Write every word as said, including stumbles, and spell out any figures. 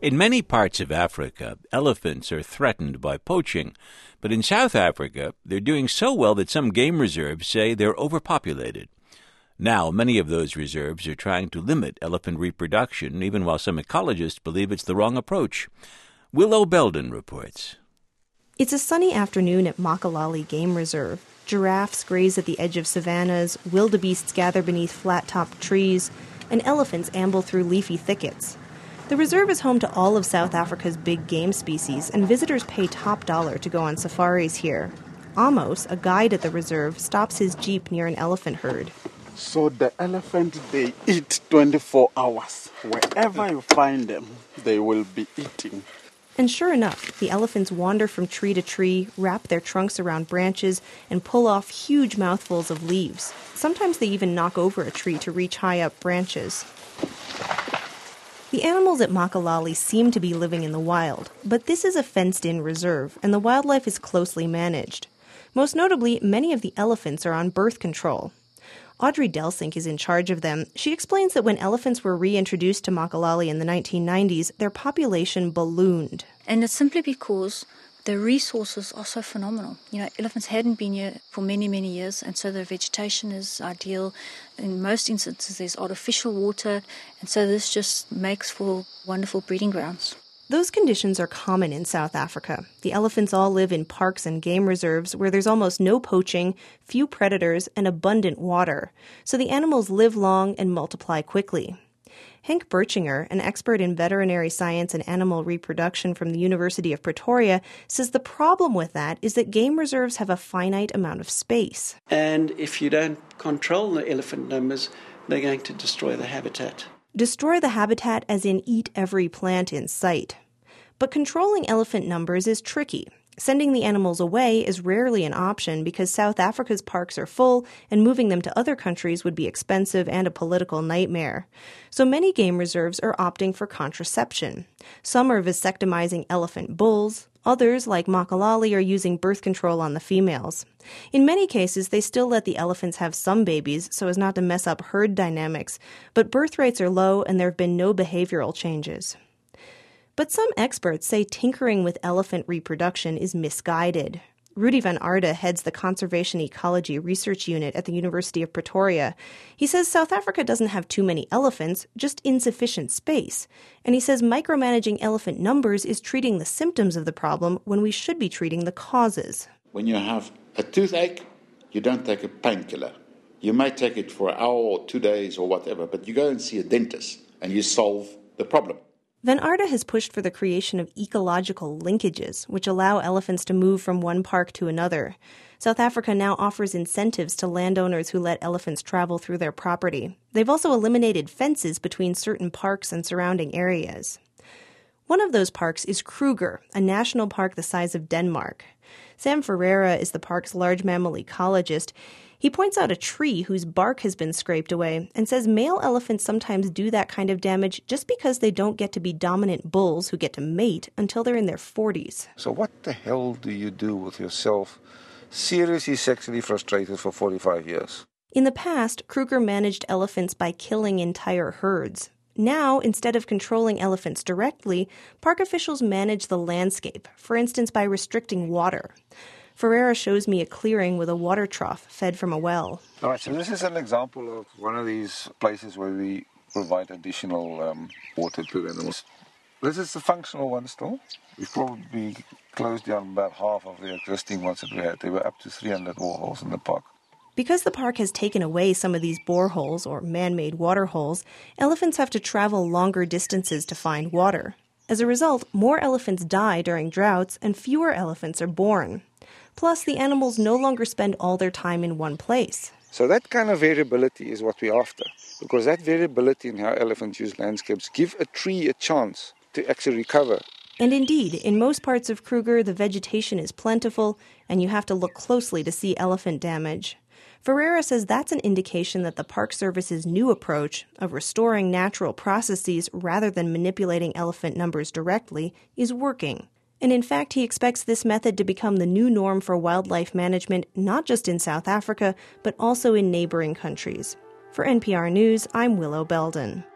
In many parts of Africa, elephants are threatened by poaching. But in South Africa, they're doing so well that some game reserves say they're overpopulated. Now, many of those reserves are trying to limit elephant reproduction, even while some ecologists believe it's the wrong approach. Willow Belden reports. It's a sunny afternoon at Makalali Game Reserve. Giraffes graze at the edge of savannas, wildebeests gather beneath flat-topped trees, and elephants amble through leafy thickets. The reserve is home to all of South Africa's big game species, and visitors pay top dollar to go on safaris here. Amos, a guide at the reserve, stops his jeep near an elephant herd. So the elephant, they eat twenty-four hours. Wherever you find them, they will be eating. And sure enough, the elephants wander from tree to tree, wrap their trunks around branches, and pull off huge mouthfuls of leaves. Sometimes they even knock over a tree to reach high-up branches. The animals at Makalali seem to be living in the wild, but this is a fenced-in reserve, and the wildlife is closely managed. Most notably, many of the elephants are on birth control. Audrey Delsink is in charge of them. She explains that when elephants were reintroduced to Makalali in the nineteen nineties, their population ballooned. And it's simply because the resources are so phenomenal. You know, elephants hadn't been here for many, many years, and so the vegetation is ideal. In most instances, there's artificial water, and so this just makes for wonderful breeding grounds. Those conditions are common in South Africa. The elephants all live in parks and game reserves where there's almost no poaching, few predators, and abundant water. So the animals live long and multiply quickly. Henk Birchinger, an expert in veterinary science and animal reproduction from the University of Pretoria, says the problem with that is that game reserves have a finite amount of space. And if you don't control the elephant numbers, they're going to destroy the habitat. Destroy the habitat as in eat every plant in sight. But controlling elephant numbers is tricky. Sending the animals away is rarely an option because South Africa's parks are full and moving them to other countries would be expensive and a political nightmare. So many game reserves are opting for contraception. Some are vasectomizing elephant bulls. Others, like Makalali, are using birth control on the females. In many cases, they still let the elephants have some babies so as not to mess up herd dynamics, but birth rates are low and there have been no behavioral changes. But some experts say tinkering with elephant reproduction is misguided. Rudy van Aarde heads the Conservation Ecology Research Unit at the University of Pretoria. He says South Africa doesn't have too many elephants, just insufficient space. And he says micromanaging elephant numbers is treating the symptoms of the problem when we should be treating the causes. When you have a toothache, you don't take a painkiller. You may take it for an hour or two days or whatever, but you go and see a dentist and you solve the problem. Van Aarde has pushed for the creation of ecological linkages, which allow elephants to move from one park to another. South Africa now offers incentives to landowners who let elephants travel through their property. They've also eliminated fences between certain parks and surrounding areas. One of those parks is Kruger, a national park the size of Denmark. Sam Ferreira is the park's large mammal ecologist. He points out a tree whose bark has been scraped away and says male elephants sometimes do that kind of damage just because they don't get to be dominant bulls who get to mate until they're in their forties. So what the hell do you do with yourself seriously sexually frustrated for forty-five years? In the past, Kruger managed elephants by killing entire herds. Now, instead of controlling elephants directly, park officials manage the landscape, for instance by restricting water. Ferreira shows me a clearing with a water trough fed from a well. All right, so this is an example of one of these places where we provide additional um, water to animals. This is the functional one still. We've probably closed down about half of the existing ones that we had. There were up to three hundred boreholes in the park. Because the park has taken away some of these boreholes, or man-made water holes, elephants have to travel longer distances to find water. As a result, more elephants die during droughts and fewer elephants are born. Plus, the animals no longer spend all their time in one place. So that kind of variability is what we're after, because that variability in how elephants use landscapes give a tree a chance to actually recover. And indeed, in most parts of Kruger, the vegetation is plentiful, and you have to look closely to see elephant damage. Ferreira says that's an indication that the Park Service's new approach of restoring natural processes rather than manipulating elephant numbers directly is working. And in fact, he expects this method to become the new norm for wildlife management, not just in South Africa, but also in neighboring countries. For N P R News, I'm Willow Belden.